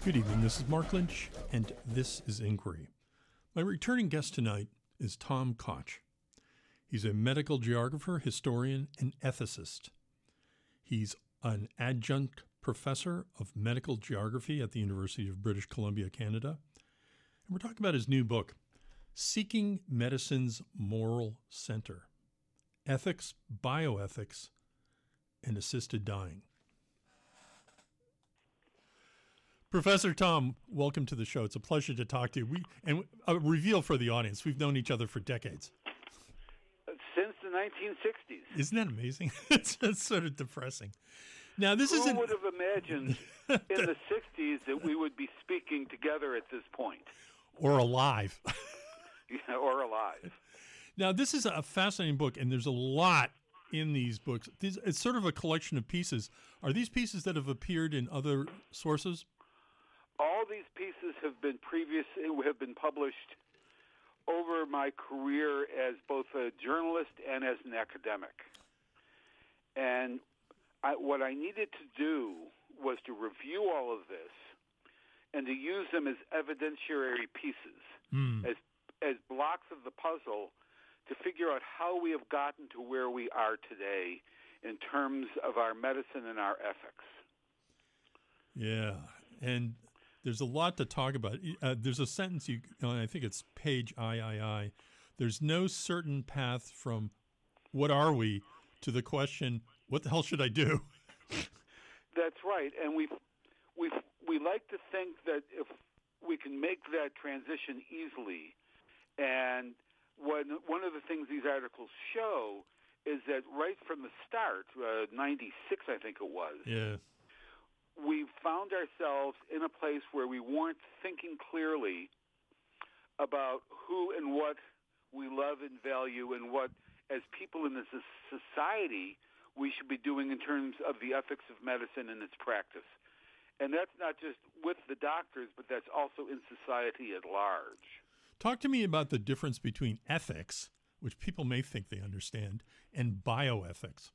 Good evening, this is Mark Lynch, and this is Inquiry. My returning guest tonight is Tom Koch. He's a medical geographer, historian, and ethicist. He's an adjunct professor of medical geography at the University of British Columbia, Canada. And we're talking about his new book, Seeking Medicine's Moral Center: Ethics, Bioethics, and Assisted Dying. Professor Tom, welcome to the show. It's a pleasure to talk to you. And a reveal for the audience, we've known each other for decades. Since the 1960s. Isn't that amazing? It's sort of depressing. Now, Who would have imagined in the 60s that we would be speaking together at this point? Or alive. Yeah, or alive. Now, this is a fascinating book, and there's a lot in these books. It's sort of a collection of pieces. Are these pieces that have appeared in other sources? All these pieces have been published over my career as both a journalist and as an academic. And what I needed to do was to review all of this and to use them as evidentiary pieces, as blocks of the puzzle to figure out how we have gotten to where we are today in terms of our medicine and our ethics. Yeah, and there's a lot to talk about. There's a sentence, I think it's page III. There's no certain path from what are we to the question, what the hell should I do? That's right. And we like to think that if we can make that transition easily, and one of the things these articles show is that right from the start, 96 I think it was, yeah, we found ourselves in a place where we weren't thinking clearly about who and what we love and value and what, as people in this society, we should be doing in terms of the ethics of medicine and its practice. And that's not just with the doctors, but that's also in society at large. Talk to me about the difference between ethics, which people may think they understand, and bioethics.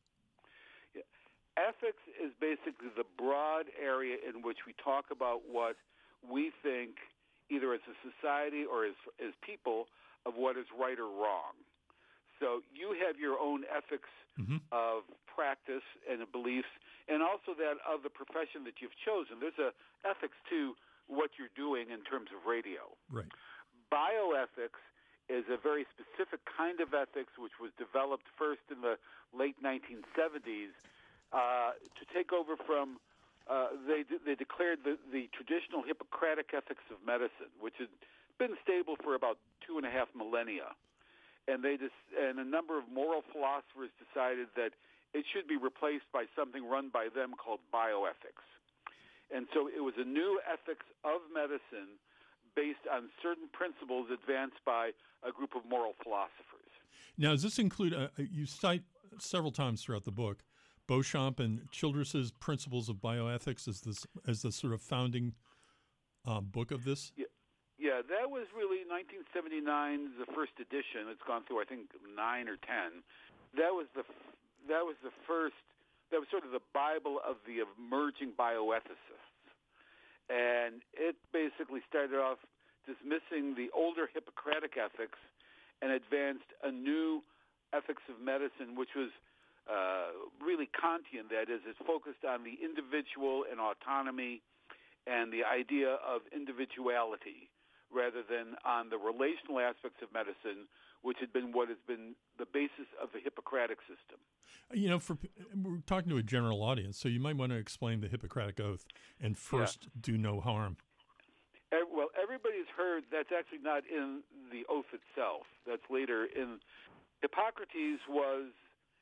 Ethics is basically the broad area in which we talk about what we think, either as a society or as people, of what is right or wrong. So you have your own ethics of practice and of beliefs, and also that of the profession that you've chosen. There's a ethics to what you're doing in terms of radio. Right. Bioethics is a very specific kind of ethics which was developed first in the late 1970s to take over from, they declared the traditional Hippocratic ethics of medicine, which had been stable for about 2.5 millennia. And and a number of moral philosophers decided that it should be replaced by something run by them called bioethics. And so it was a new ethics of medicine based on certain principles advanced by a group of moral philosophers. Now, does this include, you cite several times throughout the book, Beauchamp and Childress's Principles of Bioethics as the sort of founding book of this? Yeah, that was really 1979, the first edition. It's gone through, I think, 9 or 10. That was the first. That was sort of the Bible of the emerging bioethicists, and it basically started off dismissing the older Hippocratic ethics and advanced a new ethics of medicine, which was really Kantian. That is, it's focused on the individual and autonomy and the idea of individuality, rather than on the relational aspects of medicine, which had been what has been the basis of the Hippocratic system. You know, we're talking to a general audience, so you might want to explain the Hippocratic Oath and first do no harm. Well, everybody's heard that's actually not in the oath itself. That's later in. Hippocrates was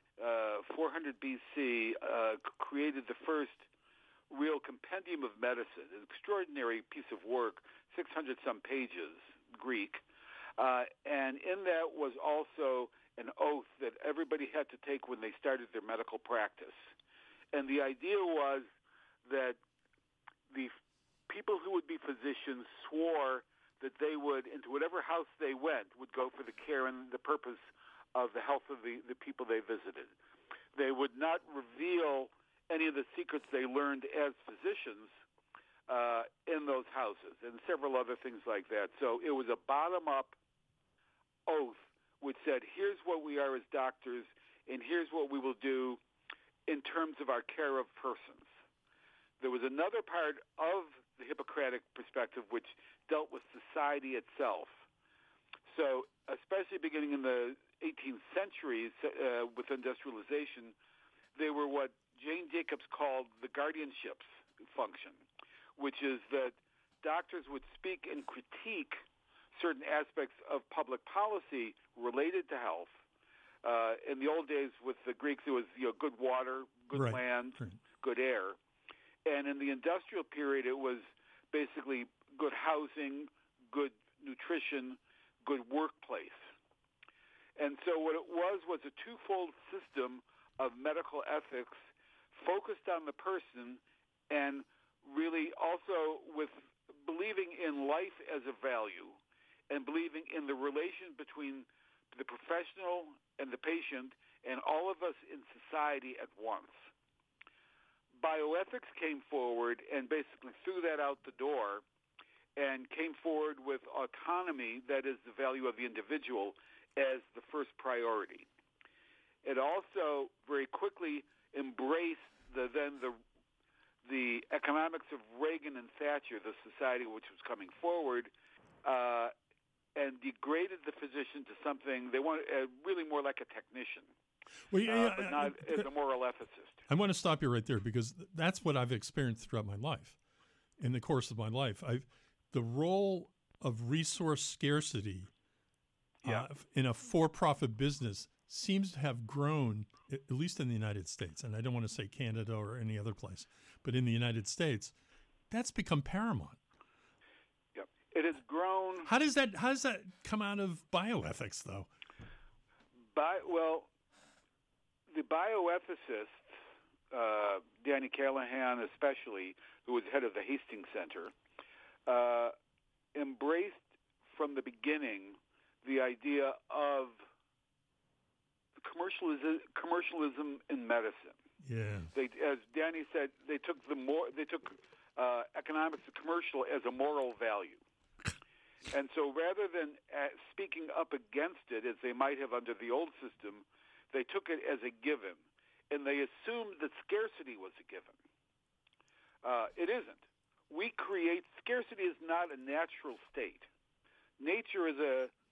400 BC, created the first real compendium of medicine, an extraordinary piece of work, 600-some pages, Greek. And in that was also an oath that everybody had to take when they started their medical practice. And the idea was that the people who would be physicians swore that they would, into whatever house they went, would go for the care and the purpose of the health of the people they visited. They would not reveal any of the secrets they learned as physicians in those those houses and several other things like that. So it was a bottom-up oath which said, here's what we are as doctors, and here's what we will do in terms of our care of persons. There was another part of the Hippocratic perspective which dealt with society itself. So especially beginning in the 18th century with industrialization, they were what Jane Jacobs called the guardianships function, which is that doctors would speak and critique certain aspects of public policy related to health. In the old days with the Greeks, it was good water, good land, good air. And in the industrial period, it was basically good housing, good nutrition, good workplace. And so what it was a twofold system of medical ethics focused on the person and really also with believing in life as a value and believing in the relation between the professional and the patient and all of us in society at once. Bioethics came forward and basically threw that out the door and came forward with autonomy, that is the value of the individual, as the first priority. It also very quickly embraced the economics of Reagan and Thatcher, the society which was coming forward, and degraded the physician to something they wanted really more like a technician, but not as a moral ethicist. I want to stop you right there because that's what I've experienced throughout my life. In the course of my life, the role of resource scarcity in a for-profit business seems to have grown, at least in the United States, and I don't want to say Canada or any other place, but in the United States, that's become paramount. Yep. It has grown. How does that come out of bioethics, though? The bioethicist, Danny Callahan especially, who was head of the Hastings Center, embraced from the beginning the idea of commercialism in medicine. Yeah. As Danny said, they took economics of commercial as a moral value. And so rather than speaking up against it, as they might have under the old system, they took it as a given. And they assumed that scarcity was a given. It isn't. Scarcity is not a natural state. Nature is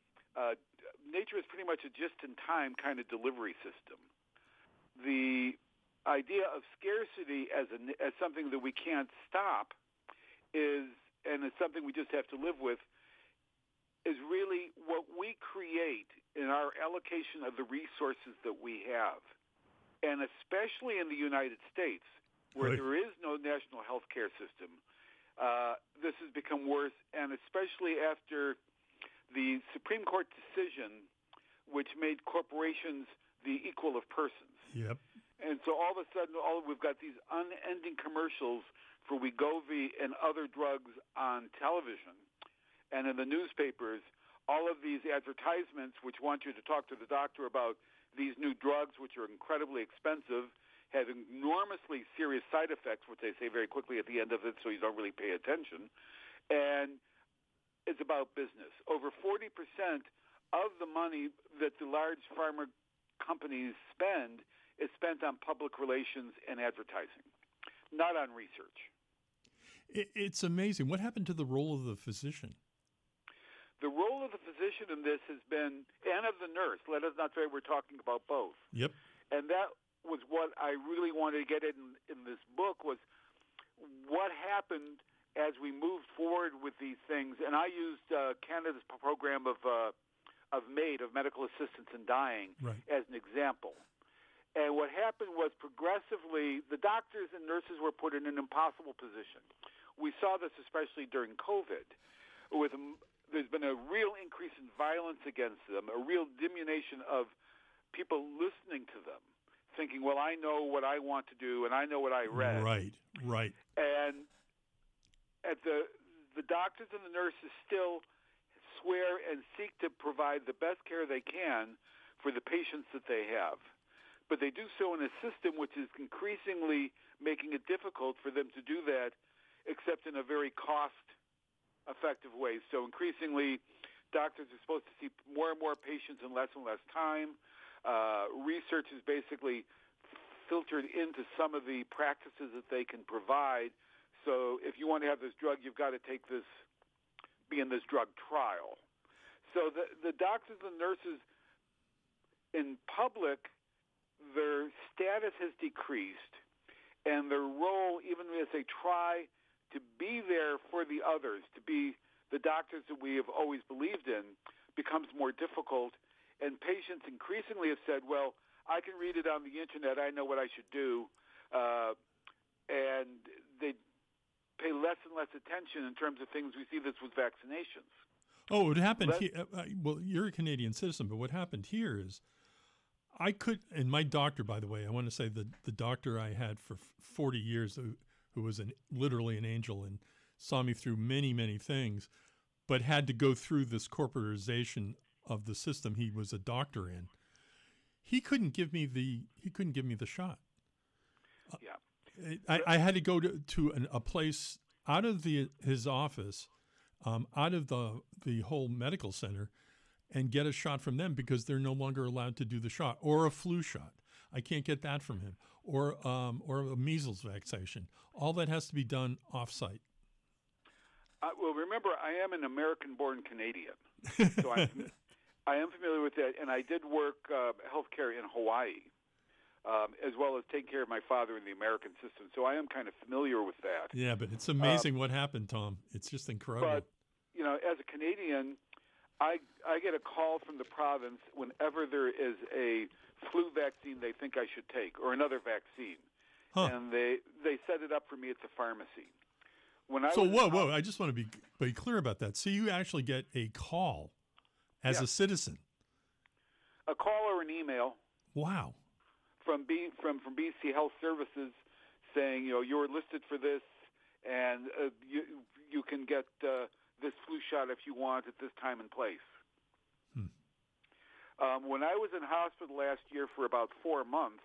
pretty much a just-in-time kind of delivery system. The idea of scarcity as something that we can't stop is something we just have to live with, is really what we create in our allocation of the resources that we have. And especially in the United States, where there is no national health care system, this has become worse, and especially after the Supreme Court decision, which made corporations the equal of persons. Yep. And so all of a sudden, we've got these unending commercials for Wegovy and other drugs on television and in the newspapers, all of these advertisements which want you to talk to the doctor about these new drugs, which are incredibly expensive, have enormously serious side effects, which they say very quickly at the end of it, so you don't really pay attention. And it's about business. Over 40% of the money that the large pharma companies spend is spent on public relations and advertising, not on research. It's amazing. What happened to the role of the physician? The role of the physician in this has been, and of the nurse, let us not say we're talking about both. Yep. And that was what I really wanted to get in this book, was what happened as we moved forward with these things. And I used Canada's program of MAID, of Medical Assistance in Dying, as an example. And what happened was progressively the doctors and nurses were put in an impossible position. We saw this especially during COVID. There's been a real increase in violence against them, a real diminution of people listening to them, thinking, well, I know what I want to do and I know what I read. Right. And the doctors and the nurses still swear and seek to provide the best care they can for the patients that they have. But they do so in a system which is increasingly making it difficult for them to do that, except in a very cost effective ways. So increasingly, doctors are supposed to see more and more patients in less and less time. Research is basically filtered into some of the practices that they can provide. So if you want to have this drug, you've got to be in this drug trial. So the doctors and nurses in public, their status has decreased, and their role, even as they try to be there for the others, to be the doctors that we have always believed in, becomes more difficult. And patients increasingly have said, well, I can read it on the internet, I know what I should do, and they pay less and less attention in terms of things. We see this with vaccinations. Oh, what happened here, well, you're a Canadian citizen, but what happened here is and my doctor, by the way, I want to say the doctor I had for 40 years who was literally an angel and saw me through many, many things, but had to go through this corporatization of the system he was a doctor in. He couldn't give me the shot. Yeah. I had to go to a place out of his office, out of the whole medical center, and get a shot from them because they're no longer allowed to do the shot, or a flu shot. I can't get that from him, or a measles vaccination. All that has to be done off-site. Well, remember, I am an American-born Canadian, so I am familiar with that, and I did work healthcare in Hawaii, as well as take care of my father in the American system. So I am kind of familiar with that. Yeah, but it's amazing what happened, Tom. It's just incredible. But, as a Canadian, I get a call from the province whenever there is a flu vaccine they think I should take, or another vaccine. Huh. And they set it up for me at the pharmacy. Whoa! I just want to be clear about that. So you actually get a call as a citizen? A call or an email. Wow. From BC Health Services saying, you're listed for this, and you can get this flu shot if you want at this time and place. When I was in hospital last year for about 4 months,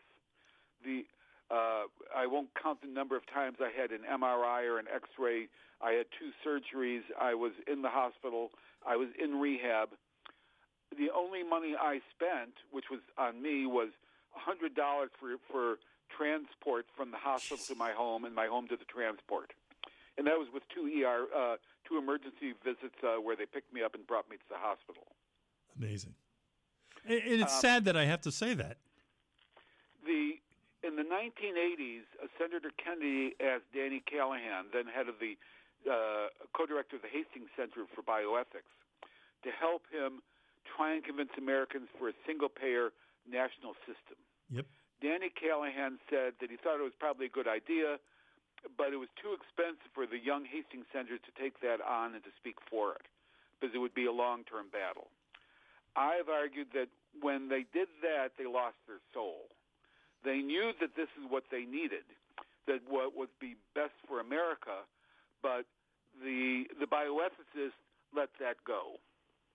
I won't count the number of times I had an MRI or an X-ray. I had 2 surgeries. I was in the hospital. I was in rehab. The only money I spent, which was on me, was $100 for transport from the hospital to my home and my home to the transport. And that was with 2 emergency visits where they picked me up and brought me to the hospital. Amazing. And it's sad that I have to say that. In the 1980s, Senator Kennedy asked Danny Callahan, then head of the co-director of the Hastings Center for Bioethics, to help him try and convince Americans for a single-payer national system. Yep. Danny Callahan said that he thought it was probably a good idea, but it was too expensive for the young Hastings Center to take that on and to speak for it, because it would be a long-term battle. I've argued that when they did that, they lost their soul. They knew that this is what they needed, that what would be best for America, but the bioethicists let that go.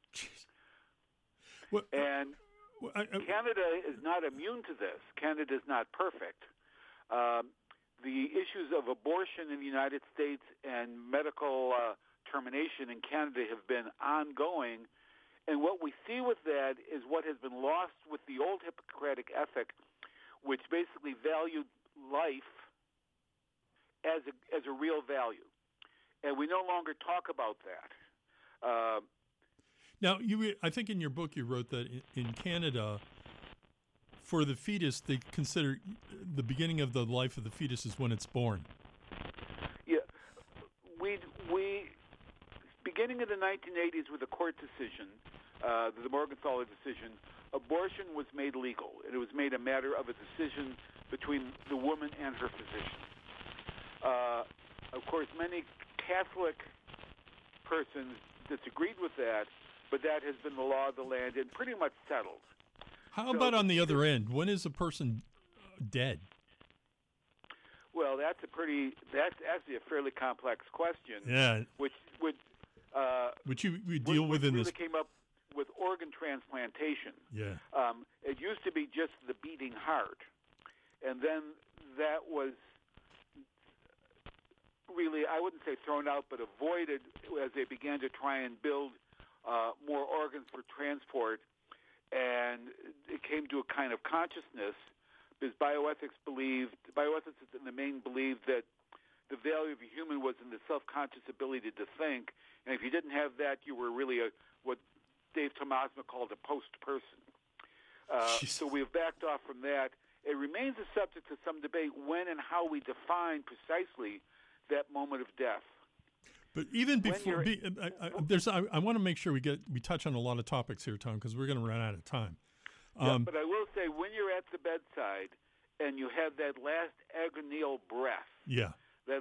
Canada is not immune to this. Canada is not perfect. The issues of abortion in the United States and medical termination in Canada have been ongoing. And what we see with that is what has been lost with the old Hippocratic ethic, which basically valued life as a real value. And we no longer talk about that. Now, I think in your book you wrote that in Canada, for the fetus, they consider the beginning of the life of the fetus is when it's born. Yeah. We beginning in the 1980s with a court decision, the Morgenthaler decision, abortion was made legal. It was made a matter of a decision between the woman and her physician. Of course, many Catholic persons disagreed with that, but that has been the law of the land and pretty much settled. How about on the other end? When is a person dead? Well, that's actually a fairly complex question. Yeah. Which we deal with in really this. Came up with organ transplantation. Yeah. It used to be just the beating heart, and then that was really, I wouldn't say thrown out, but avoided as they began to try and build more organs for transport. And it came to a kind of consciousness because bioethicists in the main believed that the value of a human was in the self-conscious ability to think. And if you didn't have that, you were really what Dave Tomasma called a post-person. So we've backed off from that. It remains a subject to some debate when and how we define precisely that moment of death. But even before, I want to make sure we touch on a lot of topics here, Tom, because we're going to run out of time. But I will say, when you're at the bedside and you have that last agonial breath, that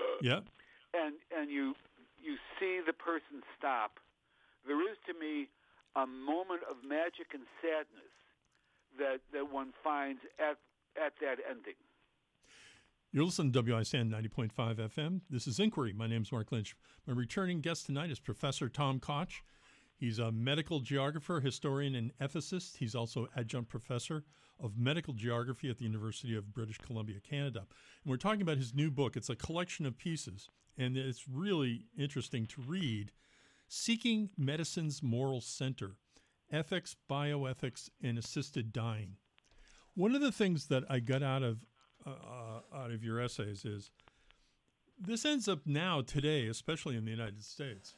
and you see the person stop, there is to me a moment of magic and sadness that one finds at that ending. You're listening to WICN 90.5 FM. This is Inquiry. My name's Mark Lynch. My returning guest tonight is Professor Tom Koch. He's a medical geographer, historian, and ethicist. He's also adjunct professor of medical geography at the University of British Columbia, Canada. And we're talking about his new book. It's a collection of pieces, and it's really interesting to read. Seeking Medicine's Moral Center, Ethics, Bioethics, and Assisted Dying. One of the things that I got out of your essays is this ends up now, today, especially in the United States,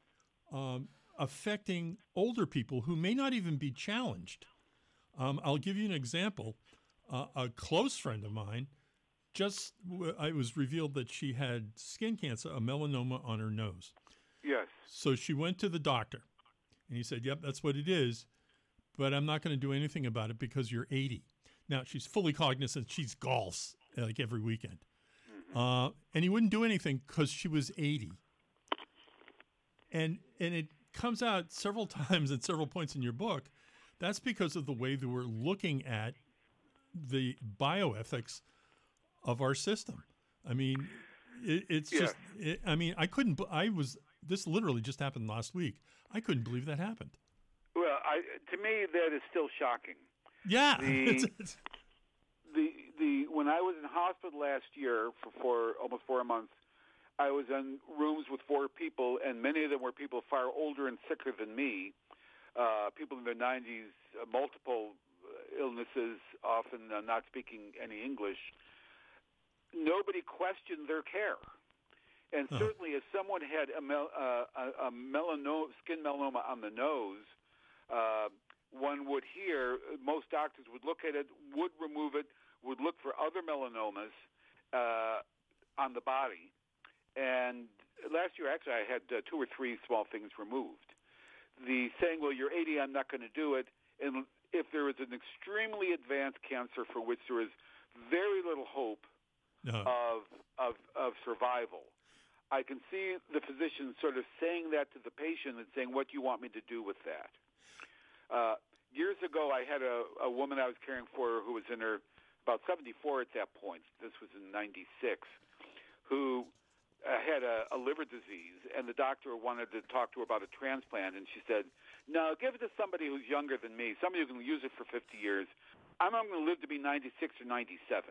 affecting older people who may not even be challenged. I'll give you an example. A close friend of mine, it was revealed that she had skin cancer, a melanoma on her nose. Yes. So she went to the doctor, and he said, yep, that's what it is, but I'm not going to do anything about it because you're 80. Now, she's fully cognizant. She golfs like every weekend. And he wouldn't do anything because she was 80. And it comes out several times at several points in your book. That's because of the way that we're looking at the bioethics of our system. I mean, this literally just happened last week. I couldn't believe that happened. Well, to me, that is still shocking. Yeah. When I was in hospital last year for almost 4 months, I was in rooms with 4 people, and many of them were people far older and sicker than me, people in their 90s, multiple illnesses, often not speaking any English. Nobody questioned their care. And certainly if someone had a skin melanoma on the nose, one would hear, most doctors would look at it, would remove it, would look for other melanomas on the body. And last year, actually, I had 2 or 3 small things removed. The saying, well, you're 80, I'm not going to do it. And if there is an extremely advanced cancer for which there is very little hope of survival, I can see the physician sort of saying that to the patient and saying, what do you want me to do with that? Years ago, I had a woman I was caring for who was in her about 74 at that point. This was in 96, who had a liver disease, and the doctor wanted to talk to her about a transplant, and she said, no, give it to somebody who's younger than me, somebody who can use it for 50 years. I'm going to live to be 96 or 97.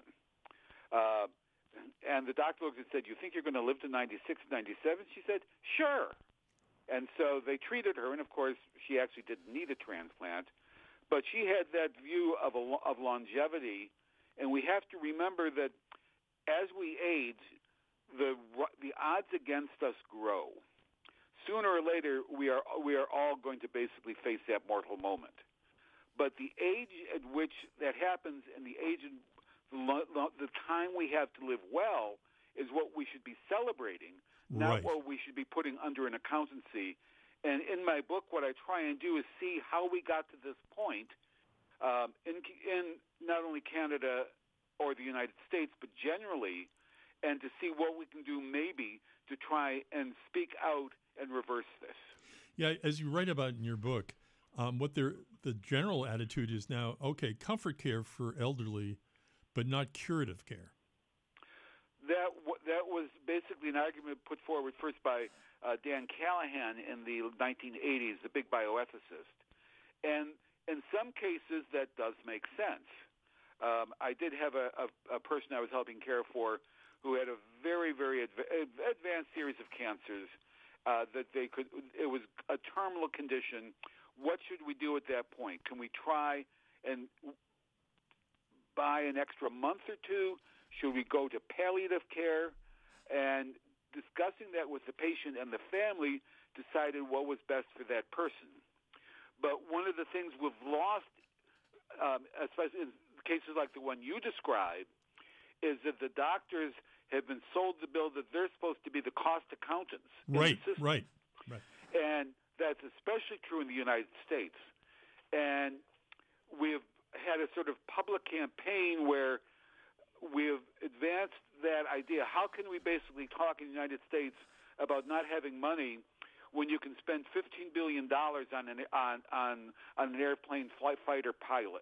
And the doctor looked and said, you think you're going to live to 96 or 97? She said, sure. And so they treated her, and of course, she actually didn't need a transplant. But she had that view of longevity, and we have to remember that as we age, the odds against us grow. Sooner or later, we are all going to basically face that mortal moment. But the age at which that happens and the age and the time we have to live well is what we should be celebrating, not what we should be putting under an accountancy. And in my book, what I try and do is see how we got to this point in not only Canada or the United States, but generally, and to see what we can do maybe to try and speak out and reverse this. Yeah, as you write about in your book, the general attitude is now, okay, comfort care for elderly, but not curative care. That was basically an argument put forward first by Dan Callahan in the 1980s, the big bioethicist. And in some cases, that does make sense. I did have a person I was helping care for who had a very, very advanced series of cancers that they could. It was a terminal condition. What should we do at that point? Can we try and buy an extra month or two? Should we go to palliative care? And discussing that with the patient and the family, decided what was best for that person. But one of the things we've lost, especially in cases like the one you described, is that the doctors have been sold the bill that they're supposed to be the cost accountants. Right. And that's especially true in the United States. And we've had a sort of public campaign where we've advanced that idea. How can we basically talk in the United States about not having money when you can spend $15 billion on an airplane fighter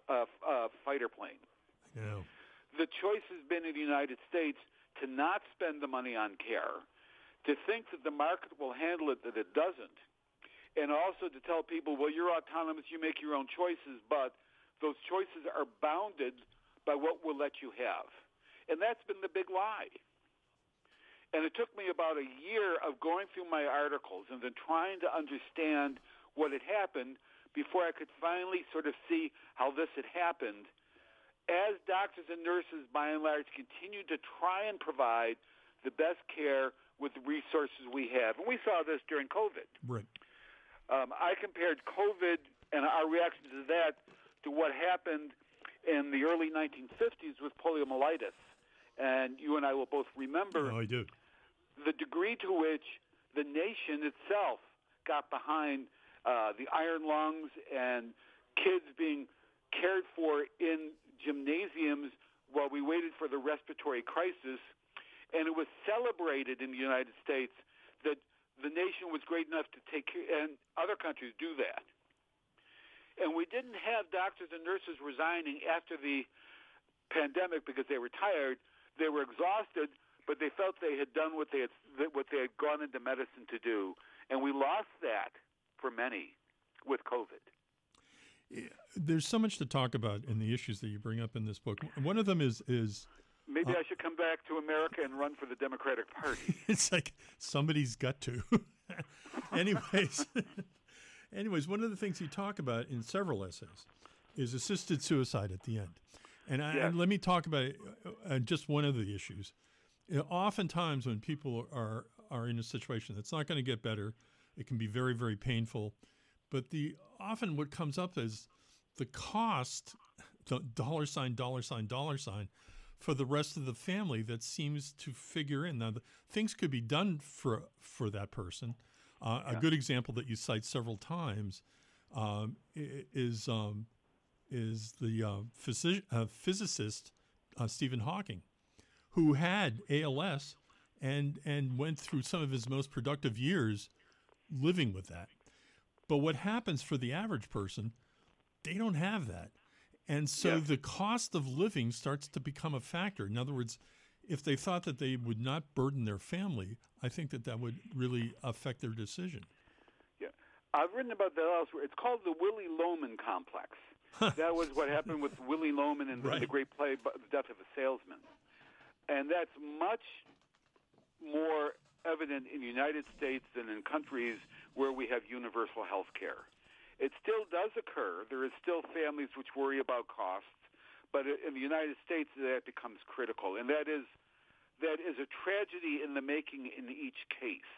plane? Yeah. The choice has been in the United States to not spend the money on care, to think that the market will handle it, that it doesn't, and also to tell people, well, you're autonomous, you make your own choices, but those choices are bounded by what we'll let you have. And that's been the big lie. And it took me about a year of going through my articles and then trying to understand what had happened before I could finally sort of see how this had happened. As doctors and nurses, by and large, continue to try and provide the best care with the resources we have. And we saw this during COVID. Right. I compared COVID and our reaction to that to what happened in the early 1950s with poliomyelitis. And you and I will both remember I do. The degree to which the nation itself got behind the iron lungs and kids being cared for in gymnasiums while we waited for the respiratory crisis. And it was celebrated in the United States that the nation was great enough to take care, and other countries do that. And we didn't have doctors and nurses resigning after the pandemic because they were tired. They were exhausted, but they felt they had done what they had gone into medicine to do. And we lost that for many with COVID. There's so much to talk about in the issues that you bring up in this book. One of them is maybe I should come back to America and run for the Democratic Party. It's like somebody's got to. Anyways, one of the things you talk about in several essays is assisted suicide at the end. And let me talk about just one of the issues. Oftentimes when people are in a situation that's not going to get better, it can be very, very painful. But often what comes up is the cost, $, $, for the rest of the family that seems to figure in. Now, things could be done for that person. A good example that you cite several times is the physicist Stephen Hawking, who had ALS and went through some of his most productive years living with that. But what happens for the average person, they don't have that. And so the cost of living starts to become a factor. In other words, if they thought that they would not burden their family, I think that would really affect their decision. Yeah. I've written about that elsewhere. It's called the Willy Loman complex. That was what happened with Willy Loman in the great play, The Death of a Salesman. And that's much more evident in the United States than in countries where we have universal health care. It still does occur. There is still families which worry about costs, but in the United States that becomes critical, and that is a tragedy in the making in each case,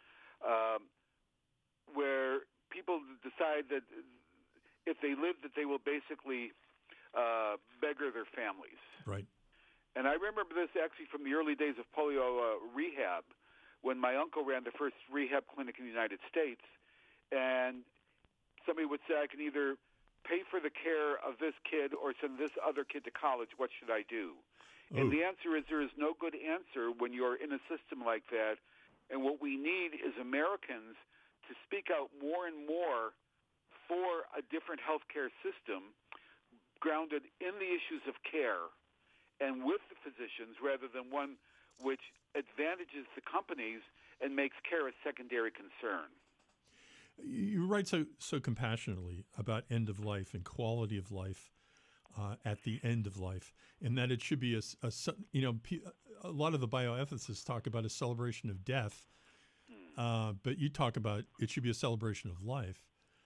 where people decide that if they live, that they will basically beggar their families. Right. And I remember this actually from the early days of polio rehab, when my uncle ran the first rehab clinic in the United States, and somebody would say, I can either pay for the care of this kid or send this other kid to college. What should I do? Ooh. And the answer is there is no good answer when you're in a system like that. And what we need is Americans to speak out more and more for a different healthcare system grounded in the issues of care and with the physicians rather than one which advantages the companies and makes care a secondary concern. You write so compassionately about end of life and quality of life. at the end of life, and that it should be a lot of the bioethicists talk about a celebration of death, but you talk about it should be a celebration of life.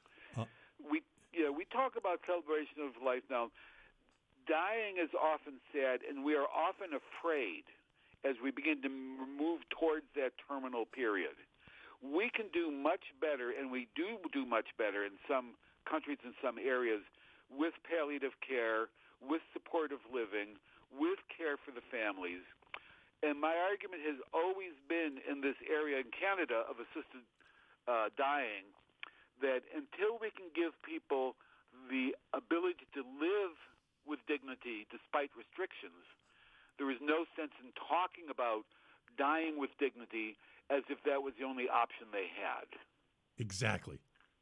We talk about celebration of life now. Dying is often sad, and we are often afraid as we begin to move towards that terminal period. We can do much better, and we do much better in some countries and some areas with palliative care, with supportive living, with care for the families. And my argument has always been in this area in Canada of assisted dying that until we can give people the ability to live with dignity despite restrictions, there is no sense in talking about dying with dignity as if that was the only option they had. Exactly.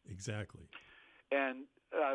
And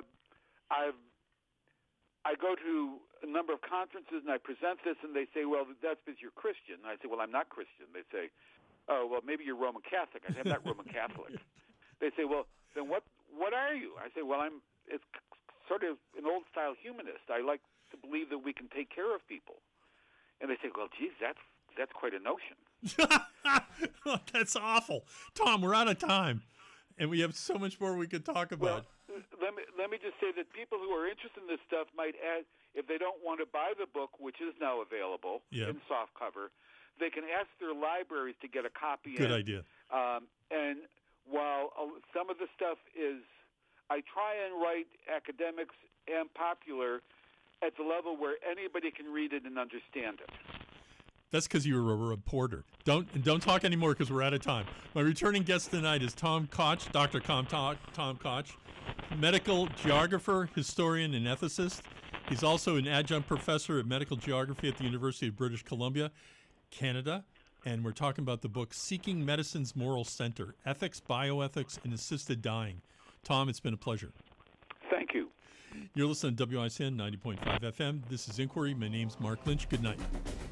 I go to a number of conferences and I present this, and they say, well, that's because you're Christian. And I say, well, I'm not Christian. They say, oh, well, maybe you're Roman Catholic. I say, I'm not Roman Catholic. They say, well, then what are you? I say, well, it's sort of an old-style humanist. I like to believe that we can take care of people. And they say, well, geez, that's quite a notion. That's awful. Tom, we're out of time, and we have so much more we could talk about. Well, let me just say that people who are interested in this stuff might add, if they don't want to buy the book, which is now available in softcover, they can ask their libraries to get a copy. Good idea. And while some of the stuff is, I try and write academics and popular at the level where anybody can read it and understand it. That's because you were a reporter. Don't talk anymore because we're out of time. My returning guest tonight is Tom Koch, Dr. Tom Koch, medical geographer, historian, and ethicist. He's also an adjunct professor of medical geography at the University of British Columbia, Canada. And we're talking about the book Seeking Medicine's Moral Center, Ethics, Bioethics, and Assisted Dying. Tom, it's been a pleasure. Thank you. You're listening to WICN 90.5 FM. This is Inquiry. My name's Mark Lynch. Good night.